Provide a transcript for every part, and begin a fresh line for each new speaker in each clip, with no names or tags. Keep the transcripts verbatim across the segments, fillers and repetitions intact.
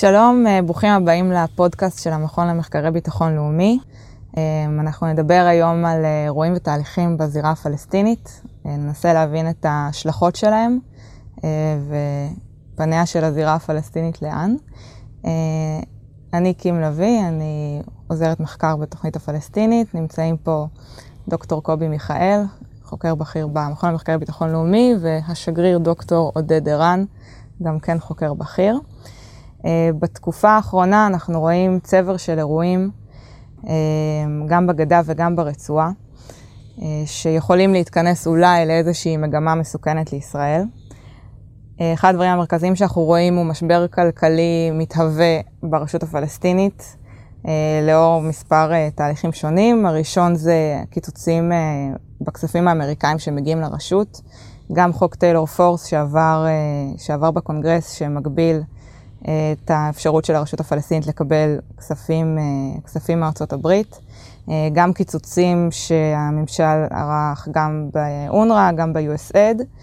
שלום, ברוכים הבאים לפודקאסט של המכון למחקרי ביטחון לאומי. אנחנו נדבר היום על אירועים ותהליכים בזירה הפלסטינית. ננסה להבין את ההשלכות שלהם ופניה של הזירה הפלסטינית לאן. אני קים לוי, אני עוזרת מחקר בתוכנית הפלסטינית. נמצאים פה דוקטור קובי מיכאל, חוקר בכיר במכון למחקרי ביטחון לאומי, והשגריר דוקטור עודד ערן, גם כן חוקר בכיר. בתקופה האחרונה אנחנו רואים צבר של אירועים, גם בגדה וגם ברצועה, שיכולים להתכנס אולי לאיזושהי מגמה מסוכנת לישראל. אחד הדברים המרכזיים שאנחנו רואים הוא משבר כלכלי מתהווה ברשות הפלסטינית, לאור מספר תהליכים שונים. הראשון זה קיצוצים בכספים האמריקאים שמגיעים לרשות. גם חוק טיילור פורס שעבר, שעבר בקונגרס שמגביל את האפשרות של הרשות הפלסטינית לקבל כספים, כספים מארצות הברית. גם קיצוצים שהממשל ערך גם באונר"א, גם ב-יו אס איי די.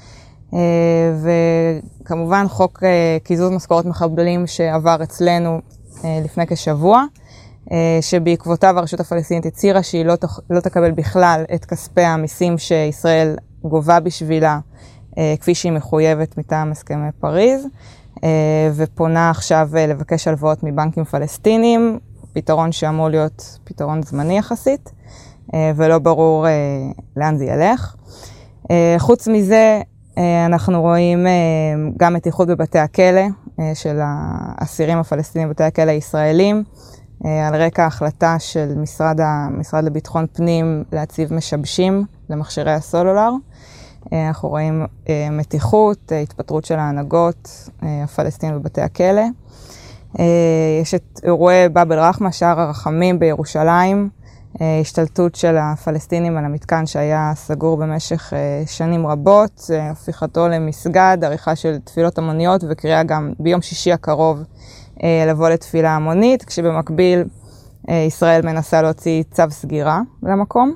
וכמובן חוק קיזוז משכורות מחבלים שעבר אצלנו לפני כשבוע, שבעקבותיו הרשות הפלסטינית הצהירה שהיא לא, לא תקבל בכלל את כספי המיסים שישראל גובה בשבילה, כפי שהיא מחויבת מטעם הסכמי פריז. ופונה עכשיו לבקש הלוואות מבנקים פלסטינים, פתרון שאמור להיות פתרון זמני יחסית, ולא ברור לאן זה ילך. חוץ מזה, אנחנו רואים גם מתיחות בבתי הכלא של האסירים הפלסטינים בבתי הכלא הישראלים, על רקע ההחלטה של משרד, המשרד לביטחון פנים להציב משבשים למכשירי הסלולר. אנחנו רואים מתיחות, התפטרות של ההנהגות הפלסטיניות בבתי הכלא. יש את אירועי באב אל-רחמה, שער הרחמים בירושלים, השתלטות של הפלסטינים על המתקן שהיה סגור במשך שנים רבות, הפיכתו למסגד, עריכה של תפילות המוניות וקריאה גם ביום שישי הקרוב לבוא לתפילה המונית, כשבמקביל ישראל מנסה להוציא צו סגירה למקום.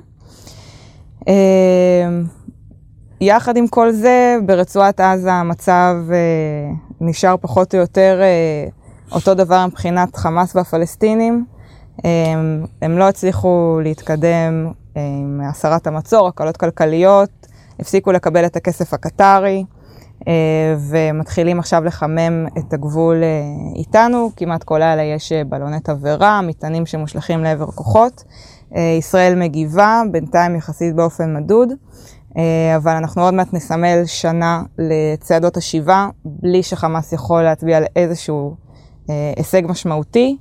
יחד עם כל זה, ברצועת עזה המצב אה, נשאר פחות או יותר אה, אותו דבר מבחינת חמאס והפלסטינים. אה, הם לא הצליחו להתקדם אה, עם הסרת המצור, הקלות כלכליות, הפסיקו לקבל את הכסף הקטרי, אה, ומתחילים עכשיו לחמם את הגבול אה, איתנו. כמעט כל לילה יש בלוני תבערה, מטענים שמושלכים לעבר כוחות. אה, ישראל מגיבה, בינתיים יחסית באופן מדוד. אבל אנחנו עוד מעט נסמל שנה לצעדות השיבה, בלי שחמאס יכול להצביע על איזשהו הישג משמעותי.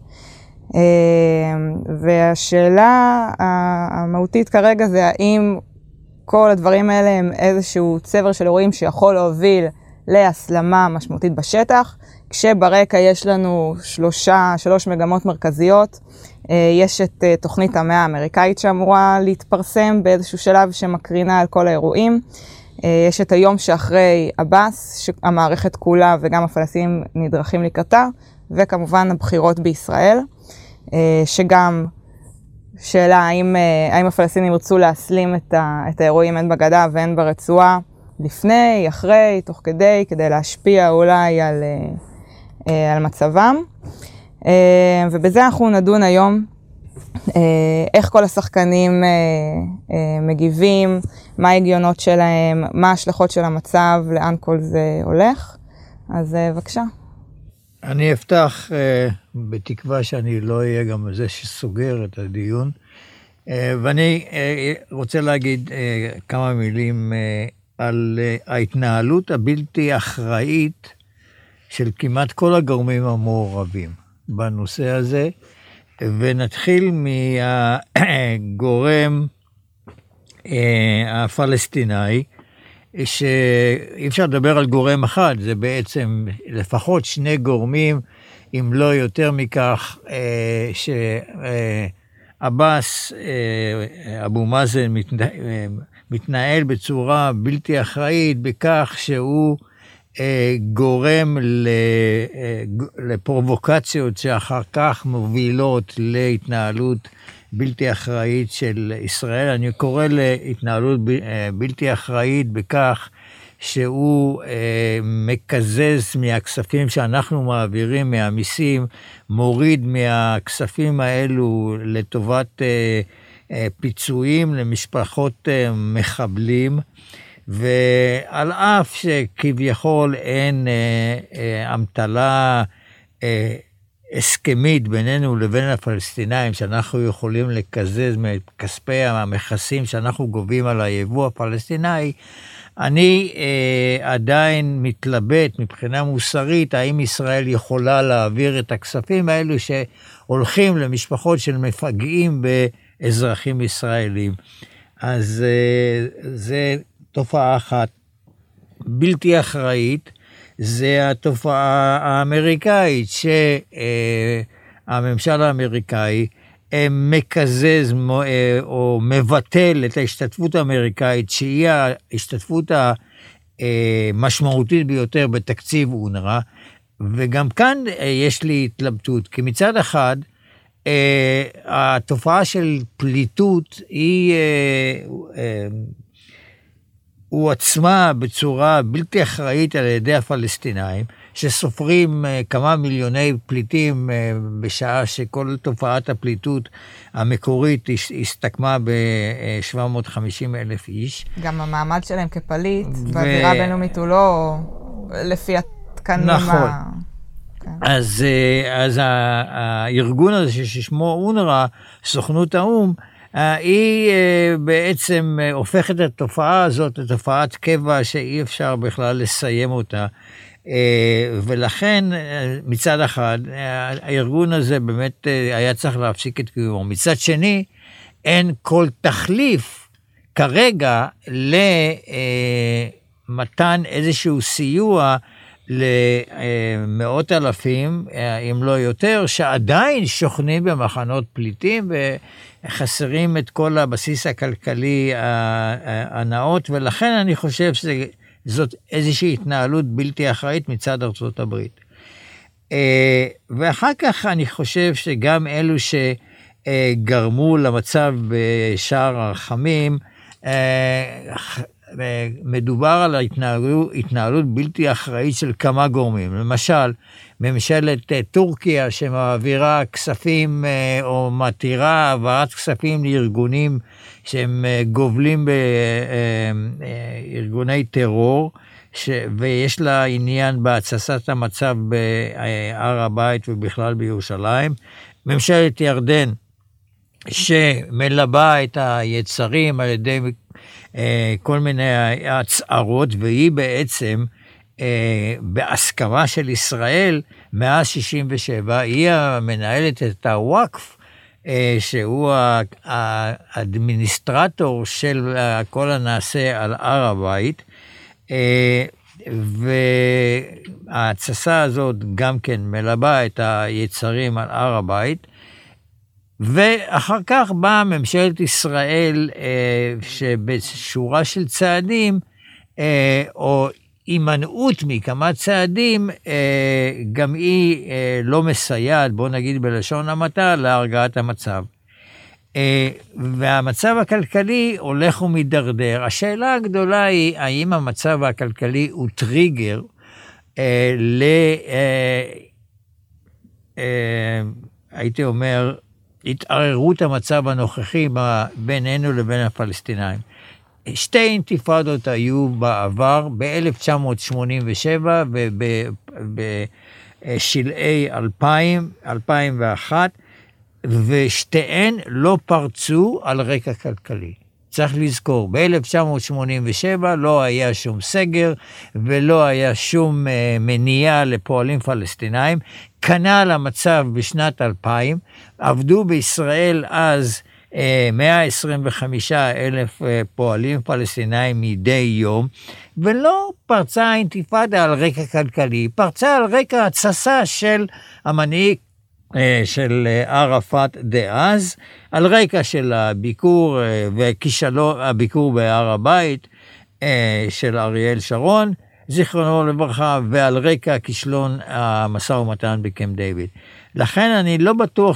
והשאלה המהותית כרגע זה האם כל הדברים האלה הם איזשהו צבר של אירועים שיכול להוביל להסלמה משמעותית בשטח, כשברקע יש לנו שלושה, שלוש מגמות מרכזיות. יש את תוכנית המאה האמריקאית שאמורה להתפרסם באיזשהו שלב שמקרינה על כל האירועים. יש את היום שאחרי עבאס, שהמערכת כולה וגם הפלסטינים נדרכים לקראתה, וכמובן הבחירות בישראל, שגם שאלה האם, האם הפלסטינים ירצו להסלים את, ה, את האירועים הן בגדה והן ברצועה, לפני, אחרי, תוך כדי, כדי להשפיע אולי על, על מצבם. ובזה אנחנו נדון היום, איך כל השחקנים מגיבים, מה ההגיונות שלהם, מה ההשלכות של המצב, לאן כל זה הולך. אז בבקשה.
אני אפתח בתקווה שאני לא אהיה גם זה שסוגר את הדיון, ואני רוצה להגיד כמה מילים על ההתנהלות הבלתי אחראית של כמעט כל הגורמים המעורבים בנושא הזה, ונתחיל מהגורם הפלסטיני, שאי אפשר לדבר על גורם אחד, זה בעצם לפחות שני גורמים, אם לא יותר מכך, שעבאס, אבו מאזן, מתנהל בצורה בלתי אחראית בכך שהוא גורם לפרובוקציות שאחר כך מובילות להתנהלות בלתי אחראית של ישראל. אני קורא להתנהלות בלתי אחראית בכך שהוא מקזז מהכספים שאנחנו מעבירים מהמיסים, מוריד מהכספים האלו לטובת פיצויים למשפחות מחבלים, ועל אף שכביכול אין אמתלה הסכמית בינינו לבין הפלסטינאים, שאנחנו יכולים לקזז מכספי המכסים שאנחנו גובים על היבוא הפלסטיני, אני אה, עדיין מתלבט מבחינה מוסרית, האם ישראל יכולה להעביר את הכספים האלו שהולכים למשפחות של מפגעים באזרחים ישראלים. אז אה, זה תופעה אחת בלתי אחראית, זה התופעה האמריקאית, שהממשל האמריקאי מקזז או מבטל את ההשתתפות האמריקאית, שהיא ההשתתפות המשמעותית ביותר בתקציב אונר"א, וגם כאן יש לי התלבטות, כי מצד אחד, התופעה של פליטות היא הוא עצמה בצורה בלתי אחראית על ידי הפלסטינאים, שסופרים כמה מיליוני פליטים בשעה שכל תופעת הפליטות המקורית הסתכמה ב-שבע מאות וחמישים אלף איש.
גם המעמד שלהם כפליט, ו... באווירה הבינלאומית הוא לא לפי התקנים.
נכון.
ה...
אז, אז הארגון הזה ששמו אונר"א, סוכנות האום, היא בעצם הופכת את התופעה הזאת לתופעת קבע שאי אפשר בכלל לסיים אותה, ולכן מצד אחד הארגון הזה באמת היה צריך להפסיק את קיומו. מצד שני, אין כל תחליף כרגע למתן איזשהו סיוע למאות אלפים, אם לא יותר, שעדיין שוכנים במחנות פליטים וחסרים את כל הבסיס הכלכלי הנאות, ולכן אני חושב שזאת איזושהי התנהלות בלתי אחראית מצד ארצות הברית. ואחר כך אני חושב שגם אלו שגרמו למצב בשער הרחמים, מדובר על התנהלות, התנהלות בלתי אחראית של כמה גורמים. למשל, ממשלת טורקיה שמעבירה כספים או מתירה העברת כספים לארגונים שהם גובלים בארגוני טרור, ש... ויש לה עניין בהתססת המצב בהר הבית ובכלל בירושלים. ממשלת ירדן שמלבה את היצרים על ידי כל מיני הצערות, והיא בעצם בהסכמה של ישראל מאז שישים ושבע, היא המנהלת את הוואקף, שהוא האדמיניסטרטור של כל הנעשה על הר הבית, וההתססה הזאת גם כן מלבה את היצרים על הר הבית, ואחר כך באה ממשלת ישראל, שבשורה של צעדים, או הימנעות מכמה צעדים, גם היא לא מסייעת, בוא נגיד בלשון המעטה, להרגעת המצב. והמצב הכלכלי הולך ומתדרדר. השאלה הגדולה היא, האם המצב הכלכלי הוא טריגר ל... הייתי אומר, התערערות המצב הנוכחי בינינו לבין הפלסטינאים. שתי אינתיפאדות היו בעבר, ב-אלף תשע מאות שמונים ושבע ובשלהי אלפיים, אלפיים ואחת, ושתיהן לא פרצו על רקע כלכלי. צריך לזכור, ב-אלף תשע מאות שמונים ושבע לא היה שום סגר, ולא היה שום מניעה לפועלים פלסטינאים. כנ"ל המצב בשנת אלפיים, עבדו בישראל אז מאה עשרים וחמישה אלף פועלים פלסטינאים מדי יום, ולא פרצה האינתיפאדה על רקע כלכלי, פרצה על רקע התססה של המנהיג של ערפאת דאז, על רקע של הביקור וכישלון, הביקור בהר הבית של אריאל שרון, זיכרונו לברכה, ועל רקע כישלון המשא ומתן בקמפ דיוויד. לכן אני לא בטוח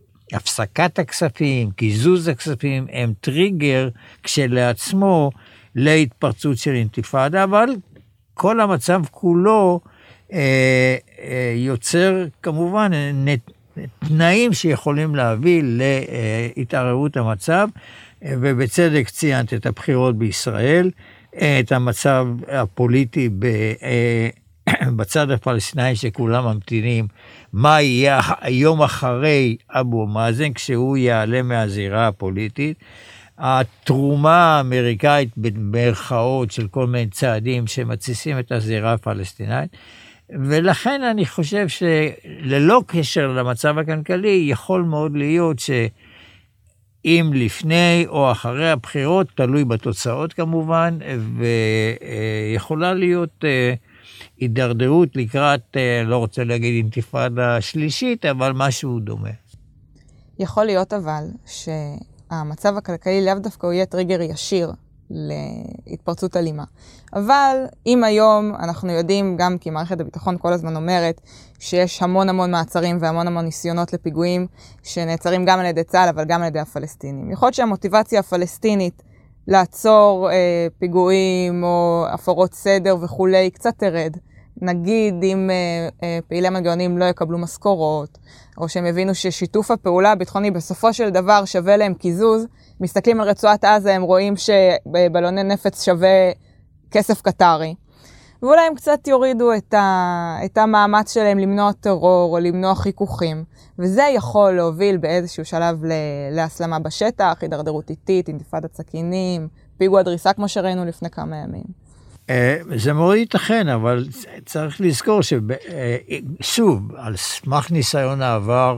שהפסקת הכספים, קיזוז הכספים, הם טריגר כשלעצמו להתפרצות של אינתיפאדה, אבל כל המצב כולו אה, אה, יוצר כמובן תנאים שיכולים להביא להתערערות המצב, ובצדק ציינת את הבחירות בישראל, את המצב הפוליטי בצד הפלסטיני שכולם ממתינים, מה יהיה היום אחרי אבו מאזן כשהוא יעלה מהזירה הפוליטית, התרומה האמריקאית במרכאות של כל מיני צעדים שמתסיסים את הזירה הפלסטינית, ולכן אני חושב שללא קשר למצב הכלכלי יכול מאוד להיות ש... אם לפני או אחרי הבחירות, תלוי בתוצאות כמובן, ויכולה להיות הידרדרות לקראת, לא רוצה להגיד אינתיפאדה שלישית, אבל משהו דומה.
יכול להיות אבל שהמצב הכלכלי לאו דווקא הוא יהיה טריגר ישיר להתפרצות אלימה. אבל אם היום אנחנו יודעים, גם כי מערכת הביטחון כל הזמן אומרת, שיש המון המון מעצרים והמון המון ניסיונות לפיגועים שנעצרים גם על ידי צה"ל אבל גם על ידי הפלסטינים. יכול להיות שהמוטיבציה הפלסטינית לעצור אה, פיגועים או הפרות סדר וכולי קצת תרד. נגיד אם אה, אה, פעילי מנגנונים לא יקבלו משכורות, או שהם הבינו ששיתוף הפעולה הביטחוני בסופו של דבר שווה להם קיזוז, מסתכלים על רצועת עזה, הם רואים שבלוני נפץ שווה כסף קטרי. ואולי הם קצת יורידו את, ה, את המאמץ שלהם למנוע טרור או למנוע חיכוכים. וזה יכול להוביל באיזשהו שלב ל, להסלמה בשטח, הידרדרות איטית, אינתיפאדת סכינים, פיגוע דריסה כמו שראינו לפני כמה ימים.
זה מאוד ייתכן, אבל צריך לזכור ששוב, על סמך ניסיון העבר,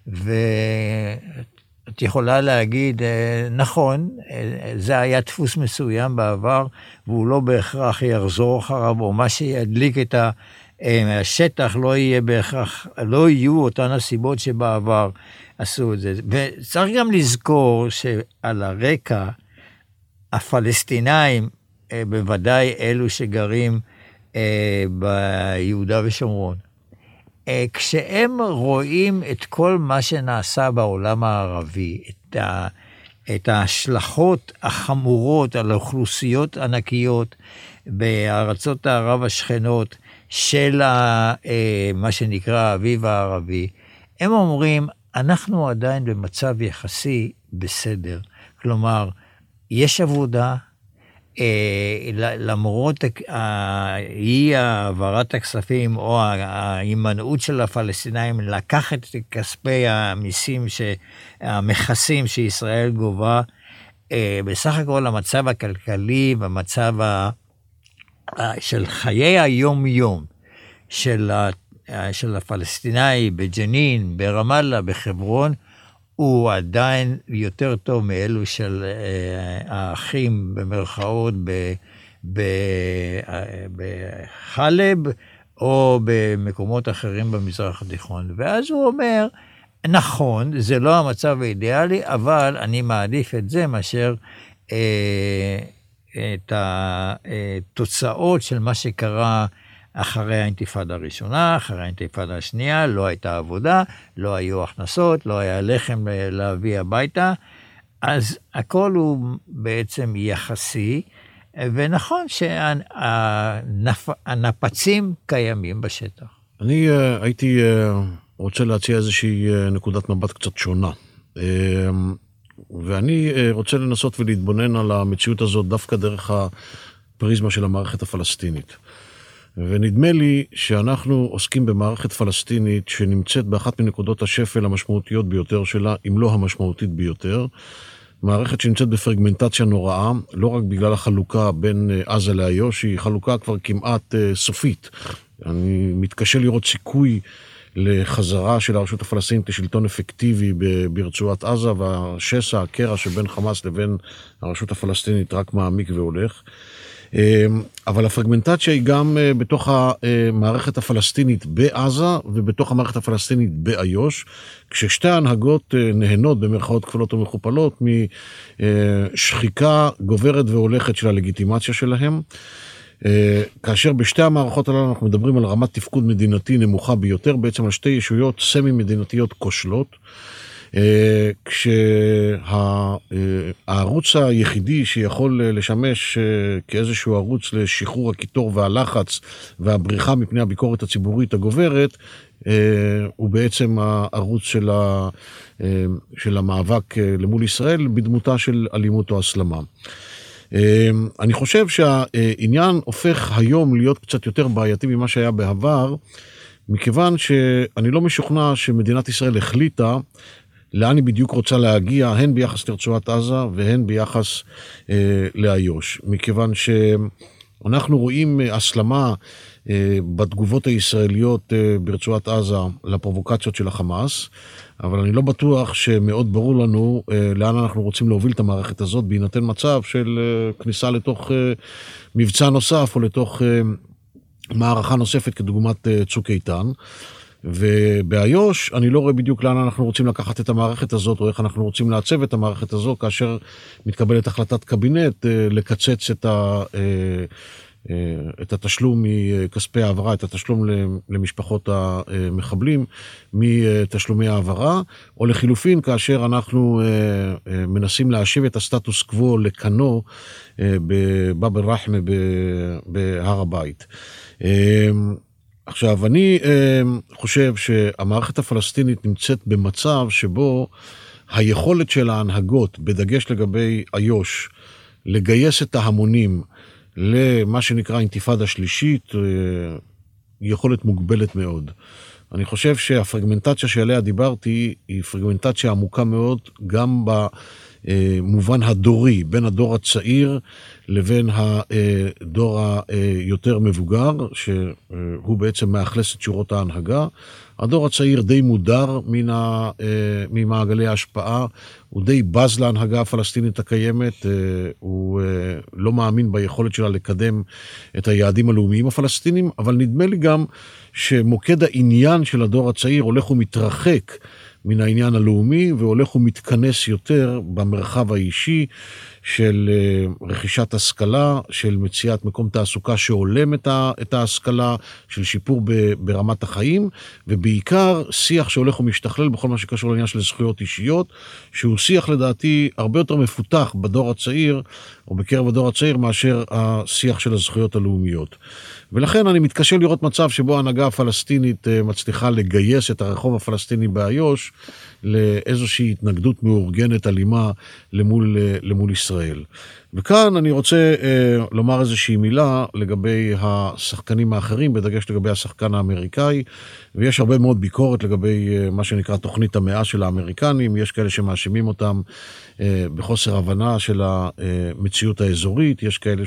ואת יכולה להגיד, נכון, זה היה דפוס מסוים בעבר, והוא לא בהכרח יחזור אחריו, או מה שידליק את השטח לא יהיה בהכרח, לא יהיו אותן הסיבות שבעבר עשו את זה. וצריך גם לזכור שעל הרקע הפלסטינאים, בוודאי אלו שגרים אה, ביהודה ושומרון. אה, כשהם רואים את כל מה שנעשה בעולם הערבי, את, ה, את ההשלכות החמורות על אוכלוסיות ענקיות בארצות הערב השכנות של ה, אה, מה שנקרא האביב הערבי, הם אומרים, אנחנו עדיין במצב יחסי בסדר. כלומר, יש עבודה, למרות אי העברת הכספים או ההימנעות של הפלסטינאים לקחת את כספי המיסים, המכסים שישראל גובה, בסך הכל המצב הכלכלי והמצב של חיי היום-יום של הפלסטינאי בג'נין, ברמאללה, בחברון, הוא עדיין יותר טוב מאלו של אה, האחים במרכאות בחלב או במקומות אחרים במזרח התיכון. ואז הוא אומר, נכון, זה לא המצב האידיאלי, אבל אני מעדיף את זה מאשר אה, את התוצאות של מה שקרה אחרי האינתיפאדה הראשונה, אחרי האינתיפאדה השנייה, לא הייתה עבודה, לא היו הכנסות, לא היה לחם להביא הביתה, אז הכל הוא בעצם יחסי, ונכון שהנפצים קיימים בשטח.
אני uh, הייתי uh, רוצה להציע איזושהי uh, נקודת מבט קצת שונה, uh, ואני uh, רוצה לנסות ולהתבונן על המציאות הזאת דווקא דרך הפריזמה של המערכת הפלסטינית. ונדמה לי שאנחנו עוסקים במערכת פלסטינית שנמצאת באחת מנקודות השפל המשמעותיות ביותר שלה, אם לא המשמעותית ביותר. מערכת שנמצאת בפרגמנטציה נוראה, לא רק בגלל החלוקה בין עזה לאיו"ש, היא חלוקה כבר כמעט סופית. אני מתקשה לראות סיכוי לחזרה של הרשות הפלסטינית לשלטון אפקטיבי ברצועת עזה, והשסע, הקרע שבין חמאס לבין הרשות הפלסטינית רק מעמיק והולך. אבל הפרגמנטציה היא גם בתוך המערכת הפלסטינית בעזה ובתוך המערכת הפלסטינית באיו"ש, כששתי ההנהגות נהנות במרכאות כפולות ומכופלות משחיקה גוברת והולכת של הלגיטימציה שלהם, כאשר בשתי המערכות הללו אנחנו מדברים על רמת תפקוד מדינתי נמוכה ביותר, בעצם על שתי ישויות סמי מדינתיות כושלות, כשהערוץ היחידי שיכול לשמש כאיזשהו ערוץ לשחרור הקיטור והלחץ והבריחה מפני הביקורת הציבורית הגוברת, הוא בעצם הערוץ של, ה, של המאבק למול ישראל בדמותה של אלימות או הסלמה. אני חושב שהעניין הופך היום להיות קצת יותר בעייתי ממה שהיה בעבר, מכיוון שאני לא משוכנע שמדינת ישראל החליטה לאן היא בדיוק רוצה להגיע, הן ביחס לרצועת עזה והן ביחס אה, לאיו"ש. מכיוון שאנחנו רואים הסלמה אה, בתגובות הישראליות אה, ברצועת עזה לפרובוקציות של החמאס, אבל אני לא בטוח שמאוד ברור לנו אה, לאן אנחנו רוצים להוביל את המערכת הזאת, בהינתן מצב של אה, כניסה לתוך אה, מבצע נוסף או לתוך אה, מערכה נוספת כדוגמת אה, צוק איתן. ובאיו"ש אני לא רואה בדיוק לאן אנחנו רוצים לקחת את המערכת הזאת, או איך אנחנו רוצים לעצב את המערכת הזו, כאשר מתקבלת החלטת קבינט לקצץ את, ה, את התשלום מכספי העברה, את התשלום למשפחות המחבלים מתשלומי העברה, או לחילופין כאשר אנחנו מנסים להשיב את הסטטוס קוו לקנו בבאב אל-רחמה בהר הבית. עכשיו, אני אה, חושב שהמערכת הפלסטינית נמצאת במצב שבו היכולת של ההנהגות, בדגש לגבי איו"ש, לגייס את ההמונים למה שנקרא אינתיפאדה שלישית, אה, יכולת מוגבלת מאוד. אני חושב שהפרגמנטציה שעליה דיברתי היא פרגמנטציה עמוקה מאוד, גם במובן הדורי, בין הדור הצעיר לבין הדור היותר מבוגר, שהוא בעצם מאכלס את שורות ההנהגה. הדור הצעיר די מודר מן ה, ממעגלי ההשפעה, הוא די בז להנהגה הפלסטינית הקיימת, הוא לא מאמין ביכולת שלה לקדם את היעדים הלאומיים הפלסטינים, אבל נדמה לי גם שמוקד העניין של הדור הצעיר הולך ומתרחק מן העניין הלאומי, והולך ומתכנס יותר במרחב האישי של רכישת השכלה, של מציאת מקום תעסוקה שעולם את ההשכלה, של שיפור ברמת החיים, ובעיקר שיח שהולך ומשתכלל בכל מה שקשור לעניין של זכויות אישיות, שהוא שיח לדעתי הרבה יותר מפותח בדור הצעיר, או בקרב הדור הצעיר, מאשר השיח של הזכויות הלאומיות. ולכן אני מתקשה לראות מצב שבו ההנהגה הפלסטינית מצליחה לגייס את הרחוב הפלסטיני באיו"ש לאיזושהי התנגדות מאורגנת אלימה למול, למול ישראל. וכאן אני רוצה אה, לומר איזושהי מילה לגבי השחקנים האחרים, בדגש לגבי השחקן האמריקאי, ויש הרבה מאוד ביקורת לגבי אה, מה שנקרא תוכנית המאה של האמריקנים, יש כאלה שמאשימים אותם אה, בחוסר הבנה של המציאות האזורית, יש כאלה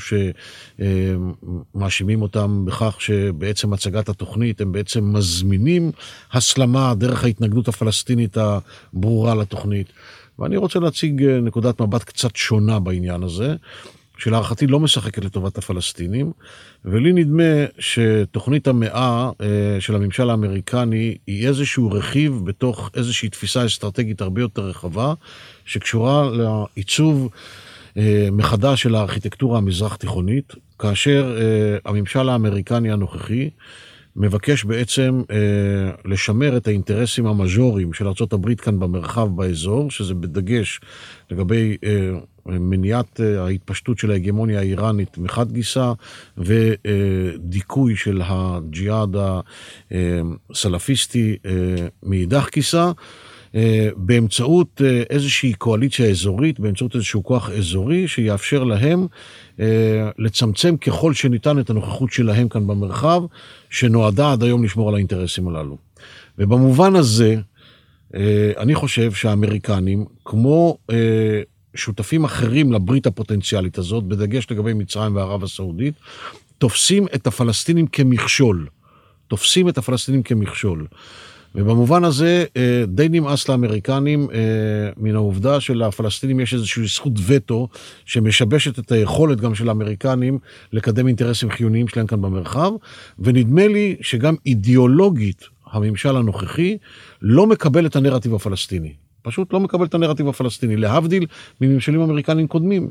שמאשימים אה, אותם בכך שבעצם הצגת התוכנית הם בעצם מזמינים הסלמה דרך ההתנגדות הפלסטינית הברורה לתוכנית. ואני רוצה להציג נקודת מבט קצת שונה בעניין הזה, שלהערכתי לא משחקת לטובת הפלסטינים, ולי נדמה שתוכנית המאה של הממשל האמריקני היא איזשהו רכיב בתוך איזושהי תפיסה אסטרטגית הרבה יותר רחבה, שקשורה לעיצוב מחדש של הארכיטקטורה המזרח תיכונית, כאשר הממשל האמריקני הנוכחי מבקש בעצם אה, לשמר את האינטרסים המז'וריים של ארצות הברית כאן במרחב באזור, שזה בדגש לגבי אה, מניעת אה, ההתפשטות של ההגמוניה האיראנית מחד גיסה, ודיכוי של הג'יהאד הסלפיסטי אה, מאידך גיסה, באמצעות איזושהי קואליציה אזורית, באמצעות איזשהו כוח אזורי שיאפשר להם לצמצם ככל שניתן את הנוכחות שלהם כאן במרחב, שנועדה עד היום לשמור על האינטרסים הללו. ובמובן הזה, אני חושב שהאמריקנים, כמו שותפים אחרים לברית הפוטנציאלית הזאת, בדגש לגבי מצרים וערב הסעודית, תופסים את הפלסטינים כמכשול. תופסים את הפלסטינים כמכשול. ובמובן הזה די נמאס לאמריקנים מן העובדה שלפלסטינים יש איזושהי זכות וטו שמשבשת את היכולת גם של האמריקנים לקדם אינטרסים חיוניים שלהם כאן במרחב, ונדמה לי שגם אידיאולוגית הממשל הנוכחי לא מקבל את הנרטיב הפלסטיני. פשוט לא מקבל את הנרטיב הפלסטיני, להבדיל מממשלים אמריקנים קודמים,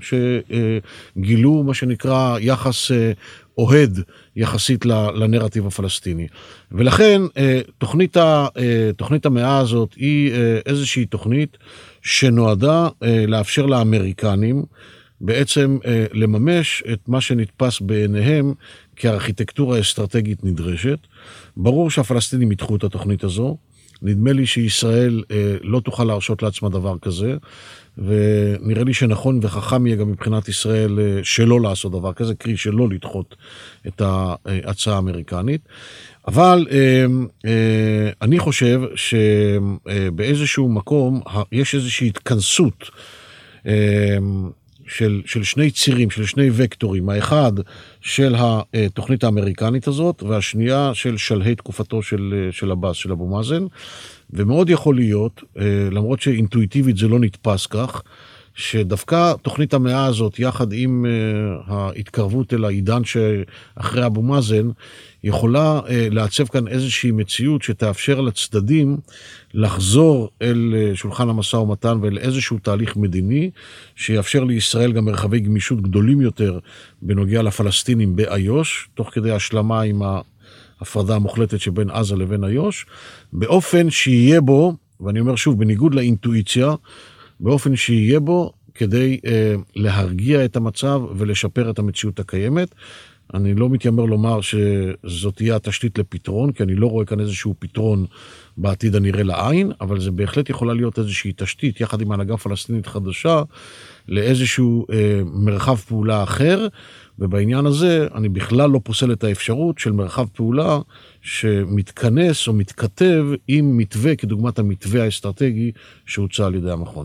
שגילו מה שנקרא יחס אוהד יחסית לנרטיב הפלסטיני. ולכן תוכנית, תוכנית המאה הזאת היא איזושהי תוכנית שנועדה לאפשר לאמריקנים בעצם לממש את מה שנתפס בעיניהם כארכיטקטורה אסטרטגית נדרשת. ברור שהפלסטינים ידחו את התוכנית הזו, נדמה לי שישראל אה, לא תוכל להרשות לעצמה דבר כזה, ונראה לי שנכון וחכם יהיה גם מבחינת ישראל אה, שלא לעשות דבר כזה, קרי שלא לדחות את ההצעה האמריקנית. אבל אה, אה, אני חושב שבאיזשהו מקום יש איזושהי התכנסות אה, של, של שני צירים, של שני וקטורים, האחד של התוכנית האמריקנית הזאת, והשנייה של שלהי תקופתו של, של הבאס, של אבו מאזן, ומאוד יכול להיות, למרות שאינטואיטיבית זה לא נתפס כך, שדווקא תוכנית המאה הזאת, יחד עם ההתקרבות אל העידן שאחרי אבו מאזן, יכולה לעצב כאן איזושהי מציאות שתאפשר לצדדים לחזור אל שולחן המשא ומתן ואל איזשהו תהליך מדיני, שיאפשר לישראל גם מרחבי גמישות גדולים יותר בנוגע לפלסטינים באיו"ש, תוך כדי השלמה עם ההפרדה המוחלטת שבין עזה לבין איו"ש, באופן שיהיה בו, ואני אומר שוב, בניגוד לאינטואיציה, באופן שיהיה בו כדי אה, להרגיע את המצב ולשפר את המציאות הקיימת. אני לא מתיימר לומר שזאת תהיה התשתית לפתרון, כי אני לא רואה כאן איזשהו פתרון בעתיד הנראה לעין, אבל זה בהחלט יכולה להיות איזושהי תשתית, יחד עם הנהגה פלסטינית חדשה, לאיזשהו אה, מרחב פעולה אחר, ובעניין הזה אני בכלל לא פוסל את האפשרות של מרחב פעולה שמתכנס או מתכתב עם מתווה, כדוגמת המתווה האסטרטגי שהוצע על ידי המכון.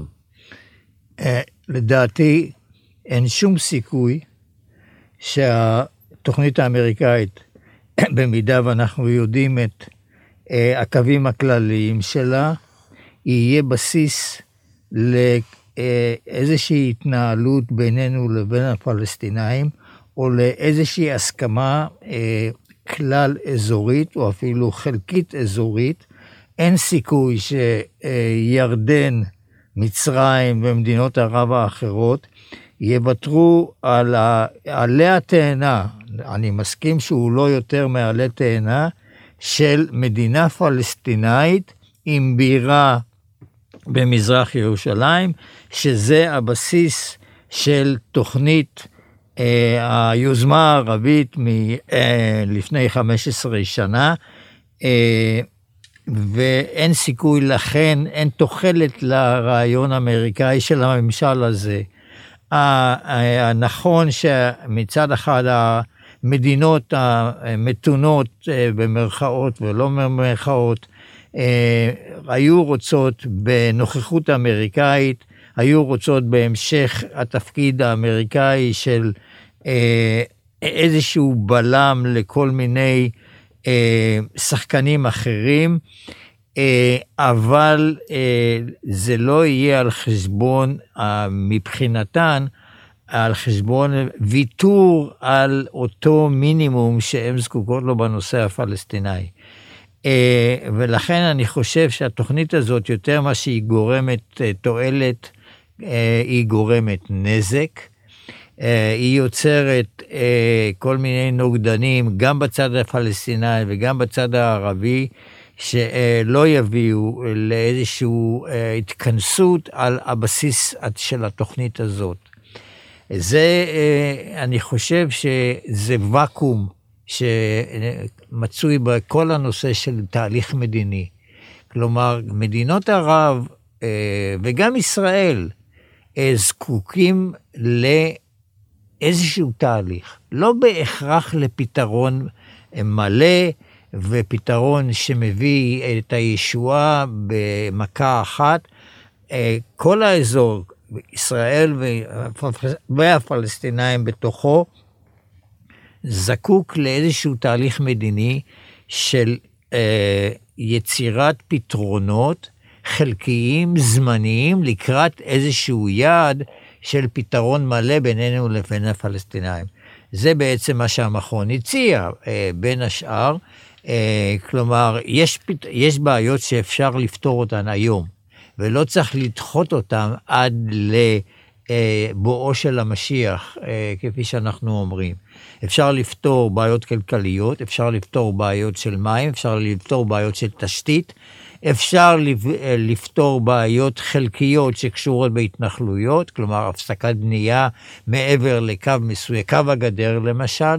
לדעתי אין שום סיכוי שהתוכנית האמריקאית, במידה ואנחנו יודעים את הקווים הכלליים שלה, יהיה בסיס לאיזושהי התנהלות בינינו לבין הפלסטינאים, או לאיזושהי הסכמה כלל אזורית, או אפילו חלקית אזורית. אין סיכוי שירדן, מצרים ומדינות ערב האחרות יוותרו על עלי התאנה, אני מסכים שהוא לא יותר מעלי תאנה, של מדינה פלסטינאית עם בירה במזרח ירושלים, שזה הבסיס של תוכנית אה, היוזמה הערבית מלפני אה, חמש עשרה שנה, אה, ואין סיכוי לכן, אין תוחלת לרעיון האמריקאי של הממשל הזה. הנכון שמצד אחד המדינות המתונות במרכאות ולא במרכאות, היו רוצות בנוכחות האמריקאית, היו רוצות בהמשך התפקיד האמריקאי של איזשהו בלם לכל מיני שחקנים אחרים, אבל זה לא יהיה על חשבון, מבחינתן, על חשבון ויתור על אותו מינימום שהן זקוקות לו בנושא הפלסטיני. ולכן אני חושב שהתוכנית הזאת, יותר מה שהיא גורמת תועלת, היא גורמת נזק. היא יוצרת כל מיני נוגדנים, גם בצד הפלסטיני וגם בצד הערבי, שלא יביאו לאיזושהי התכנסות על הבסיס של התוכנית הזאת. זה, אני חושב שזה וקום שמצוי בכל הנושא של תהליך מדיני. כלומר, מדינות ערב וגם ישראל זקוקים לאיזשהו תהליך, לא בהכרח לפתרון מלא, ופתרון שמביא את הישועה במכה אחת. כל האזור, ישראל והפלסטינאים בתוכו, זקוק לאיזשהו תהליך מדיני של יצירת פתרונות חלקיים, זמניים, לקראת איזשהו יעד של פתרון מלא בינינו לבין הפלסטינאים. זה בעצם מה שהמכון הציע, בין השאר. כלומר, יש, יש בעיות שאפשר לפתור אותן היום, ולא צריך לדחות אותם עד לבואו של המשיח, כפי שאנחנו אומרים. אפשר לפתור בעיות כלכליות, אפשר לפתור בעיות של מים, אפשר לפתור בעיות של תשתית, אפשר לפתור בעיות חלקיות שקשורות בהתנחלויות, כלומר הפסקת בנייה מעבר לקו מסוים, קו הגדר למשל,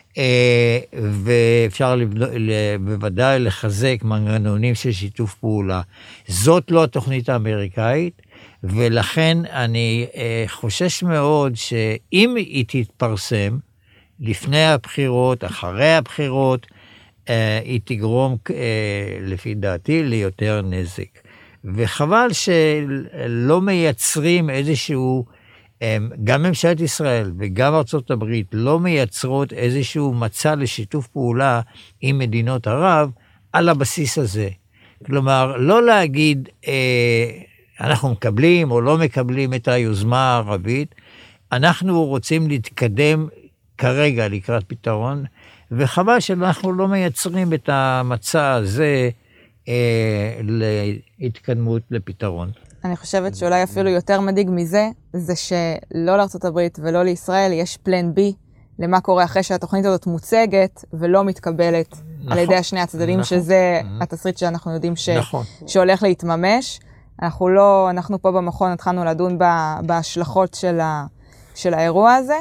ואפשר בוודאי לחזק מנגנונים של שיתוף פעולה. זאת לא התוכנית האמריקאית, ולכן אני חושש מאוד שאם היא תתפרסם לפני הבחירות, אחרי הבחירות, היא תגרום, לפי דעתי, ליותר נזק. וחבל שלא מייצרים איזשהו, גם ממשלת ישראל וגם ארצות הברית לא מייצרות איזשהו מצע לשיתוף פעולה עם מדינות ערב על הבסיס הזה. כלומר, לא להגיד, אנחנו מקבלים או לא מקבלים את היוזמה הערבית, אנחנו רוצים להתקדם כרגע לקראת פתרון, וחבל שאנחנו לא מייצרים את המצע הזה אה, להתקדמות לפתרון.
אני חושבת שאולי אפילו יותר מדאיג מזה, זה שלא לארצות הברית ולא לישראל יש פלן בי, למה קורה אחרי שהתוכנית הזאת מוצגת ולא מתקבלת נכון, על ידי השני הצדדים, נכון, שזה נכון. התסריט שאנחנו יודעים ש... נכון. שהולך להתממש. אנחנו לא, אנחנו פה במכון התחלנו לדון בהשלכות של, ה... של האירוע הזה,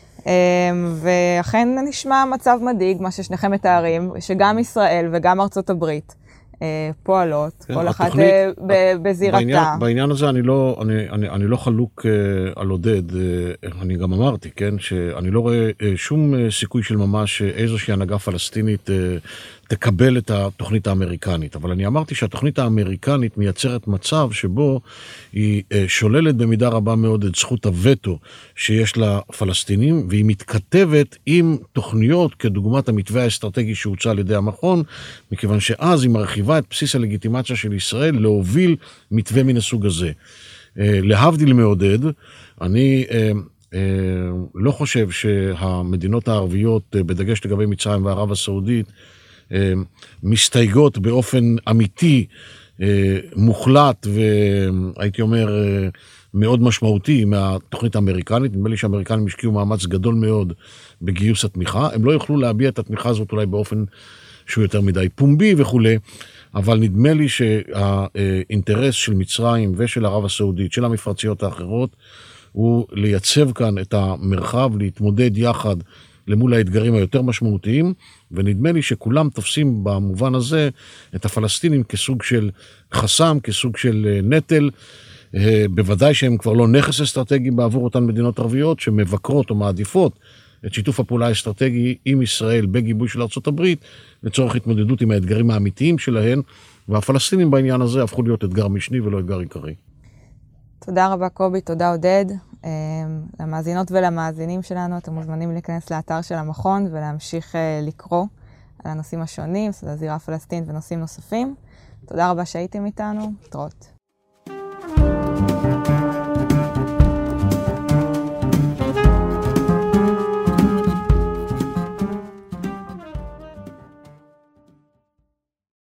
ואכן נשמע מצב מדאיג, מה ששניכם מתארים, שגם ישראל וגם ארצות הברית פועלות, כל אחת בזירתה.
בעניין, בעניין הזה אני לא, אני, אני, אני לא חלוק על עודד, אני גם אמרתי, כן, שאני לא רואה שום סיכוי של ממש איזושהי הנהגה פלסטינית תקבל את התוכנית האמריקנית, אבל אני אמרתי שהתוכנית האמריקנית מייצרת מצב שבו היא שוללת במידה רבה מאוד את זכות הווטו שיש לפלסטינים, והיא מתכתבת עם תוכניות כדוגמת המתווה האסטרטגי שהוצע על ידי המכון, מכיוון שאז היא מרחיבה את בסיס הלגיטימציה של ישראל להוביל מתווה מן הסוג הזה. להבדיל מעודד, אני לא חושב שהמדינות הערביות, בדגש לגבי מצרים וערב הסעודית, מסתייגות באופן אמיתי, מוחלט והייתי אומר מאוד משמעותי מהתוכנית האמריקנית. נדמה לי שהאמריקנים השקיעו מאמץ גדול מאוד בגיוס התמיכה. הם לא יוכלו להביע את התמיכה הזאת אולי באופן שהוא יותר מדי פומבי וכו', אבל נדמה לי שהאינטרס של מצרים ושל ערב הסעודית, של המפרציות האחרות, הוא לייצב כאן את המרחב, להתמודד יחד למול האתגרים היותר משמעותיים, ונדמה לי שכולם תופסים במובן הזה את הפלסטינים כסוג של חסם, כסוג של נטל, בוודאי שהם כבר לא נכס אסטרטגי בעבור אותן מדינות ערביות, שמבקרות או מעדיפות את שיתוף הפעולה האסטרטגי עם ישראל בגיבוי של ארצות הברית, לצורך התמודדות עם האתגרים האמיתיים שלהן, והפלסטינים בעניין הזה הפכו להיות אתגר משני ולא אתגר עיקרי.
תודה רבה קובי, תודה עודד. למאזינות ולמאזינים שלנו, אתם מוזמנים להיכנס לאתר של המכון ולהמשיך לקרוא על הנושאים השונים, על הזירה הפלסטינית ונושאים נוספים. תודה רבה שהייתם איתנו, תראות.